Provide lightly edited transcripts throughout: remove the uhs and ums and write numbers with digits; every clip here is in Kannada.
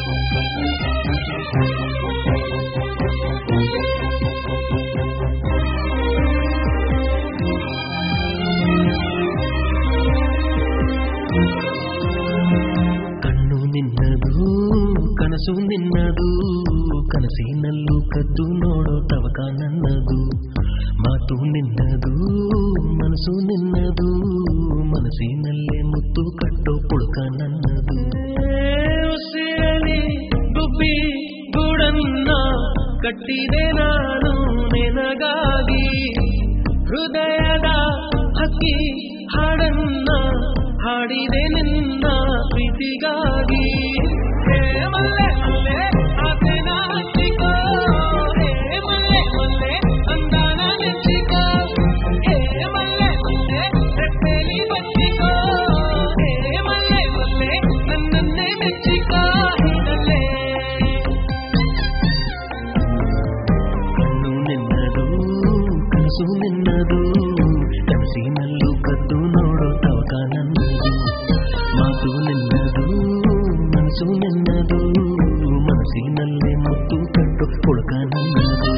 ಕಣ್ಣು ನಿನ್ನದು ಕನಸು ನಿನ್ನದು, ಕನಸಿನಲ್ಲೂ ಕದ್ದು ನೋಡೋ ತವಕ ನನ್ನದು. ಮಾತು ನಿನ್ನದು ಮನಸ್ಸು ನಿನ್ನದು, ಮನಸ್ಸಿನಲ್ಲೇ ಮುತ್ತು ಕಟ್ಟೋ ಪುಳುಕ ನನ್ನದು. ಉಸಿರಲಿ ಗುಬ್ಬಿ ಗೂಡನ್ನ ಕಟ್ಟಿದೆ ನಾನು ನಿನಗಾಗಿ, ಹೃದಯದ ಹಕ್ಕಿ ಹಾಡನ್ನ ಹಾಡಿದೆ ನಿನ್ನ ಪ್ರೀತಿಗಾಗಿ. ಮಲ್ಲೆ ಮಲ್ಲೆ ಆಸೆನ ಹಚ್ಚಿಕೋ, ಮಲ್ಲೆ ಮಲ್ಲೆ ಅಂದಾನ ನೆಚ್ಚಿಕೋ, ಮಲ್ಲೆ ಮಲ್ಲೆ ರೆಪ್ಪೆಲಿ ಬಚ್ಚಿಕೋ, ಮಲ್ಲೆ ಮಲ್ಲೆ ನನ್ನನ್ನೇ ಮೆಚ್ಚಿಕೋ. ಹೀಗಲ್ಲೇ ಕಣ್ಣು ನಿನ್ನದು ಕನಸು ನಿನ್ನದು, ಕನಸಿನಲ್ಲೂ ಕದ್ದು ನೋಡೋ ತವಕ ನನ್ನದು. ಮಾತು ನಿನ್ನದು ಮನಸ್ಸು ನಿನ್ನದು, ಮನಸ್ಸಿನಲ್ಲೇ ಮುತ್ತು ಕಟ್ಟು ಪುಳುಕ ನನ್ನದು.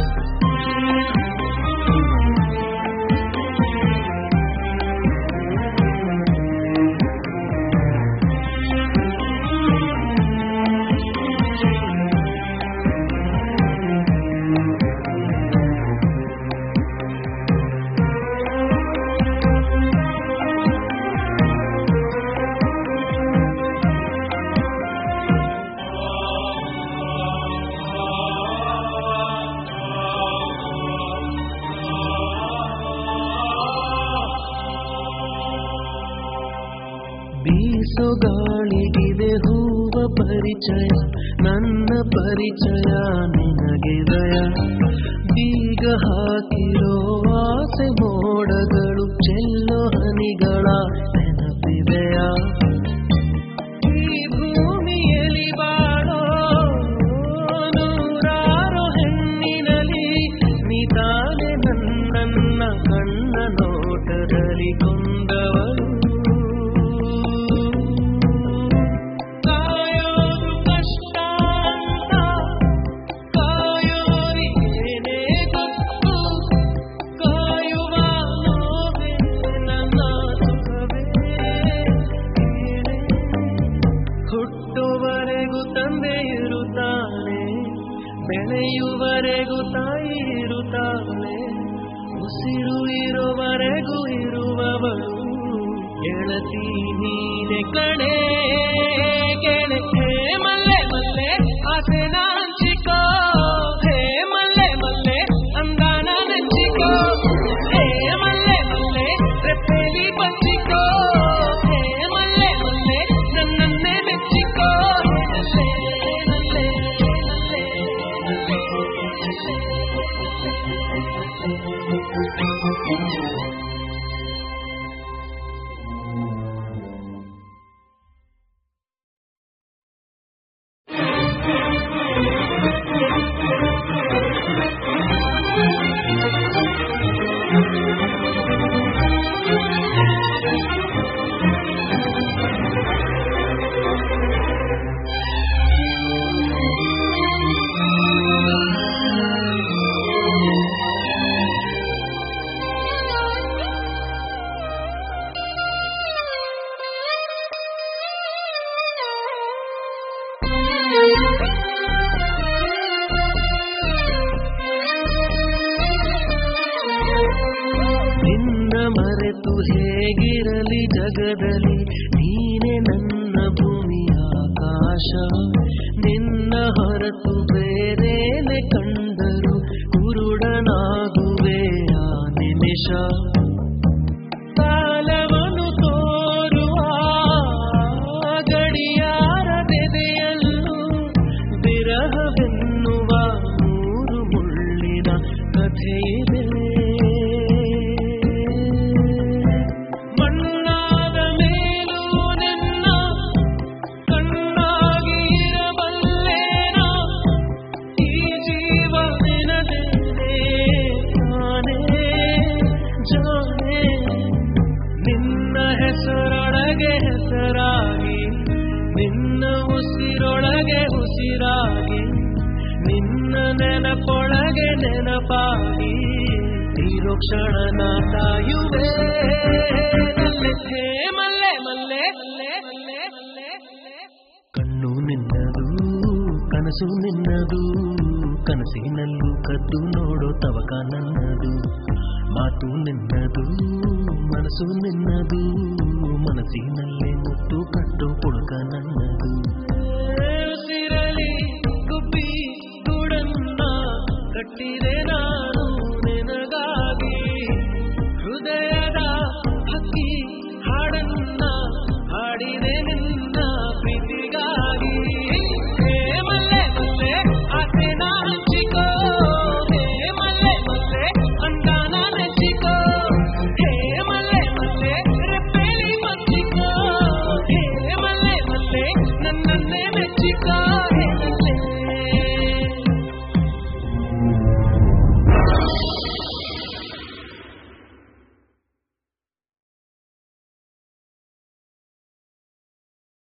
ಬೀಸೋ ಗಾಳಿಗಿದೆ ಹೂವ ಪರಿಚಯ, ನನ್ನ ಪರಿಚಯ ನಿನಗೆ ದಯ. ಬೀಗ ಹಾಕಿರೋ ಆಸೆ ಮೋಡಗಳು ಚೆಲ್ಲೋ ಹನಿಗಳ ನೆನಪಿದೆಯ. ಈ ಭೂಮಿಯಲ್ಲಿ ಬಾಳೋ ನೂರಾರು ಹೆಣ್ಣಿನಲ್ಲಿ ನೀ ತಾನೆ ನನ್ನ ಕಣ್ಣ ನೋಟದಲ್ಲಿ ಕೊಂಡವಳು. ಹುಟ್ಟುವರೆಗೂ ತಂದೆ ಇರುತ್ತಾನೆ, ಬೆಳೆಯುವರೆಗೂ ತಾಯಿ ಇರುತ್ತಾನೆ, ಉಸಿರು ಇರುವವರೆಗೂ ಇರುವವಳು ಗೆಳತಿ ನೀನೆ ಕಣೆ. ಗೆಳೆ ಮಲ್ಲೆ ಮಲ್ಲೆ ಆಸೆನ ಹಂಚಿಕೋ, ಮಲ್ಲೆ ಮಲ್ಲೆ ಅಂದಾನ ನೆಚ್ಚಿಕೋ, ಮಲ್ಲೆ ಮಲ್ಲೆ ರೆಪ್ಪೆಲಿ ಬಚ್ಚಿಕೋ, ಮಲ್ಲೆ ಮಲ್ಲೆ ನನ್ನನ್ನೇ ಮೆಚ್ಚಿಕೋ. ನಿನ್ನ ಮರೆತು ಹೇಗಿರಲಿ ಜಗದಲ್ಲಿ, ನೀನೆ ನನ್ನ ಭೂಮಿಯ ಆಕಾಶ. ನಿನ್ನ ಹೊರತು ಬೇರೇನೆ ಕಂಡರು ಕುರುಡನಾಗುವೆ ಆ ನಿಮಿಷ. ಕಾಲವನ್ನು ತೋರುವ ಗಡಿಯಾರದೆದೆಯಲ್ಲೂ ವಿರಹವೆನ್ನುವ ನೂರು ಮುಳ್ಳಿನ ಕಥೆಯಿದೆ. ಹೆಸರೊಳಗೆ ಹೆಸರಾಗಿ ನಿನ್ನ ಉಸಿರೊಳಗೆ ನೆನಪೊಳಗೆ ನೆನಪಾಗಿ ನೀರೋ ಕ್ಷಣನ ಕಾಯುವೆ ಮಲ್ಲೆ ಮಲ್ಲೆ ಮಲ್ಲೆ ಕಣ್ಣು ನಿನ್ನದು ಕನಸು ನಿನ್ನದು ಕನಸಿನಲ್ಲೂ ಕದ್ದು ನೋಡೋ ತವಕ ನನ್ನದು ಮಾತು ನಿನ್ನದು ಮನಸ್ಸು ನಿನ್ನದು ಮನಸ್ಸಿನಲ್ಲೇ ಮುತ್ತು ಕಟ್ಟೋ ಪುಳಕ ನನ್ನದು ಉಸಿರಲಿ ಗುಬ್ಬಿ ಗೂಡನ್ನ ಕಟ್ಟಿದೆ ನಾನು ನಿನಗಾಗಿ ಹೃದಯದ ಹಕ್ಕಿ ಹಾಡನ್ನ ಹಾಡಿದೆ